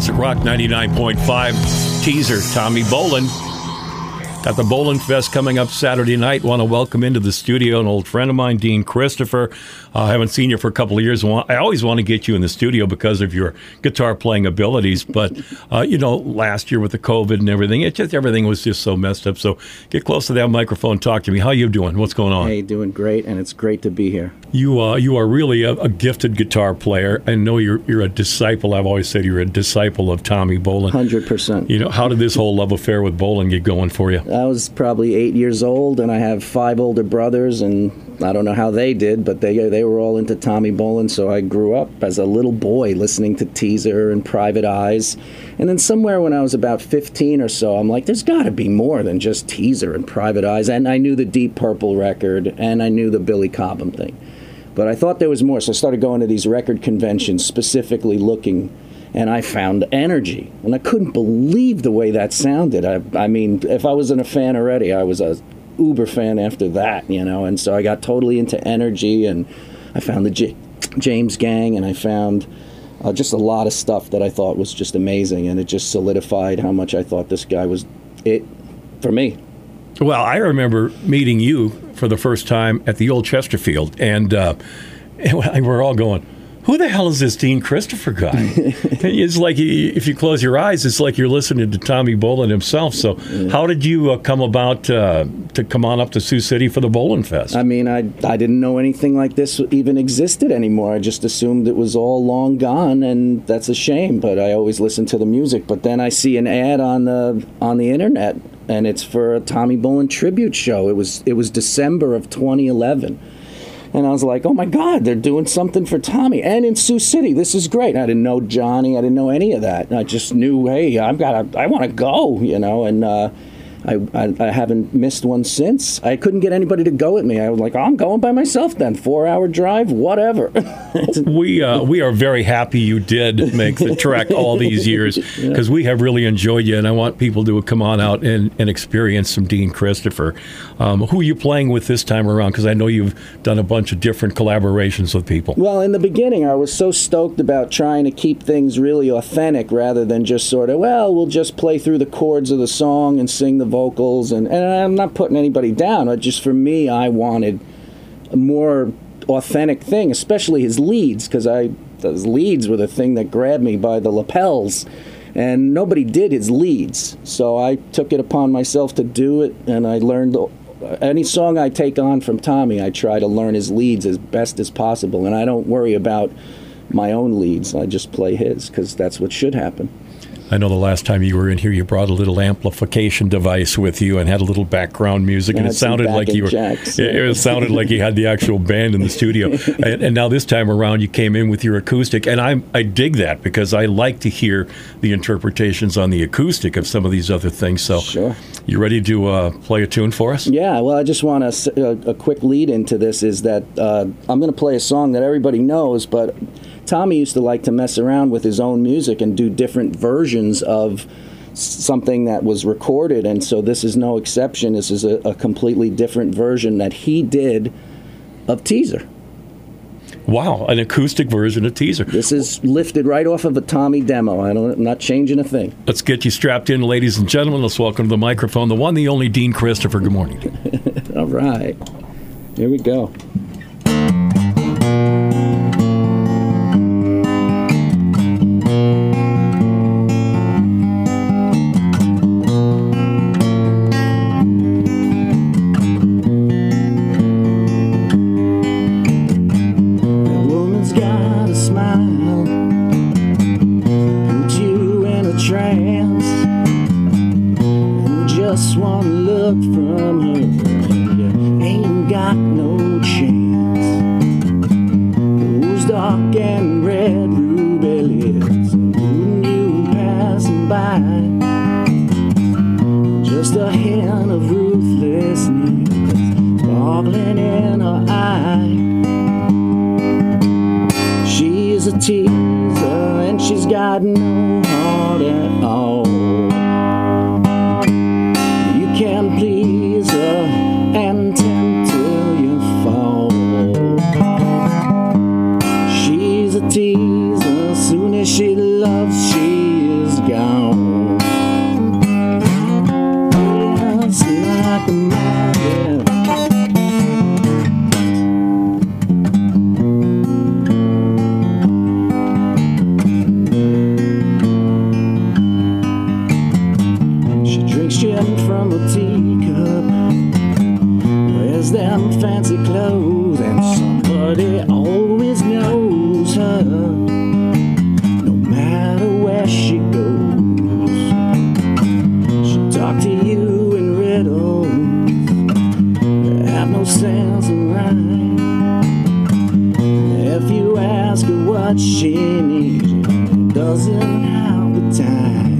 Classic Rock 99.5. Teaser, Tommy Bolin. Got the Bolin Fest coming up Saturday night. Want to welcome into the studio an old friend of mine, Dean Christopher. I haven't seen you for a couple of years. I always want to get you in the studio because of your guitar playing abilities. But, last year with the COVID and everything, everything was just so messed up. So get close to that microphone. Talk to me. How you doing? What's going on? Hey, doing great, and it's great to be here. You are really a gifted guitar player. I know you're a disciple. I've always said you're a disciple of Tommy Bolin. 100%. How did this whole love affair with Bolin get going for you? I was probably 8 years old, and I have 5 older brothers, and I don't know how they did, but they were all into Tommy Bolin, so I grew up as a little boy listening to Teaser and Private Eyes. And then somewhere when I was about 15 or so, I'm like, there's got to be more than just Teaser and Private Eyes. And I knew the Deep Purple record, and I knew the Billy Cobham thing. But I thought there was more, so I started going to these record conventions, specifically looking, and I found Energy. And I couldn't believe the way that sounded. I mean, if I wasn't a fan already, I was a uber fan after that, and so I got totally into Energy, and I found the James Gang, and I found just a lot of stuff that I thought was just amazing, and it just solidified how much I thought this guy was it for me. Well, I remember meeting you for the first time at the old Chesterfield, and we're all going, who the hell is this Dean Christopher guy? It's like, if you close your eyes, it's like you're listening to Tommy Bolin himself. So how did you come about to come on up to Sioux City for the Bolin Fest? I mean, I didn't know anything like this even existed anymore. I just assumed it was all long gone, and that's a shame, but I always listened to the music. But then I see an ad on the internet, and it's for a Tommy Bolin tribute show. It was December of 2011. And I was like, oh, my God, they're doing something for Tommy. And in Sioux City, this is great. I didn't know Johnny. I didn't know any of that. And I just knew, hey, I want to go, and I haven't missed one since. I couldn't get anybody to go with me. I was like, I'm going by myself then. 4-hour drive, whatever. We are very happy you did make the trek all these years, because we have really enjoyed you, and I want people to come on out and experience some Dean Christopher. Who are you playing with this time around? Because I know you've done a bunch of different collaborations with people. Well, in the beginning, I was so stoked about trying to keep things really authentic rather than just sort of, we'll just play through the chords of the song and sing the vocals, and I'm not putting anybody down. Just for me, I wanted a more authentic thing, especially his leads, because those leads were the thing that grabbed me by the lapels, and nobody did his leads. So I took it upon myself to do it, and I learned any song I take on from Tommy, I try to learn his leads as best as possible, and I don't worry about my own leads. I just play his, because that's what should happen. I know the last time you were in here, you brought a little amplification device with you and had a little background music, and it sounded like you were. It sounded like you had the actual band in the studio. And now this time around, you came in with your acoustic, and I dig that, because I like to hear the interpretations on the acoustic of some of these other things. So, sure. You ready to play a tune for us? Yeah. Well, I just want a quick lead into this. Is that I'm going to play a song that everybody knows, but Tommy used to like to mess around with his own music and do different versions of something that was recorded, and so this is no exception. This is a completely different version that he did of Teaser. Wow, an acoustic version of Teaser. This is lifted right off of a Tommy demo. I'm not changing a thing. Let's get you strapped in, ladies and gentlemen. Let's welcome to the microphone the one, the only Dean Christopher. Good morning. All right. Here we go. Just one look from her, you ain't got no chance. Those dark and red ruby lips, when you passing by, just a hint of ruthlessness sparkling in her eye. She's a teaser and she's got no heart at all. Can please her and tempt till you fall. She's a teaser, soon as she loves, she like a man. She drinks gin from a teacup, wears them fancy clothes, and somebody always knows her, no matter where she goes. She'll talk to you in riddles, have no sense of rhyme. If you ask her what she needs, she doesn't have the time.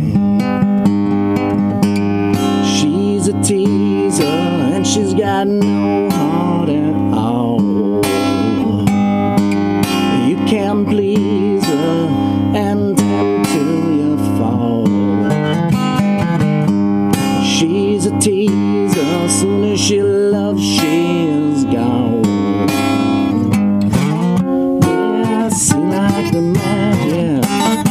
She's a teaser and she's got no heart at all. You can please her and until you fall. She's a teaser, soon as she loves, she is gone. Yeah, see like the man, yeah.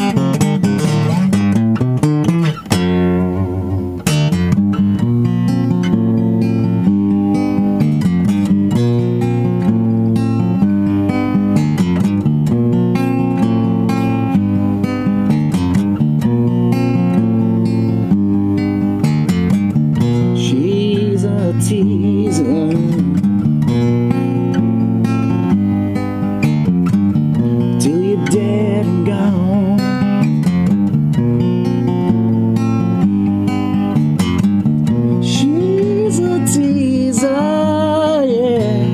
She's a teaser till you're dead and gone. She's a teaser, yeah,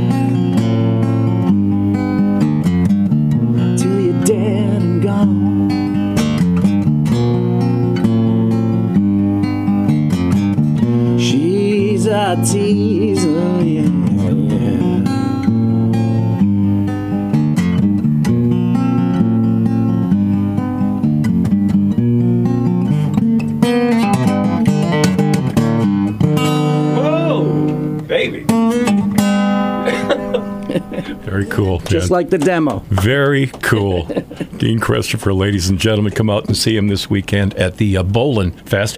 till you're dead and gone. She's a teaser, yeah, yeah. Whoa, baby. Very cool. Just man. like the demo. Very cool. Dean Christopher, ladies and gentlemen, come out and see him this weekend at the Bolin Fest.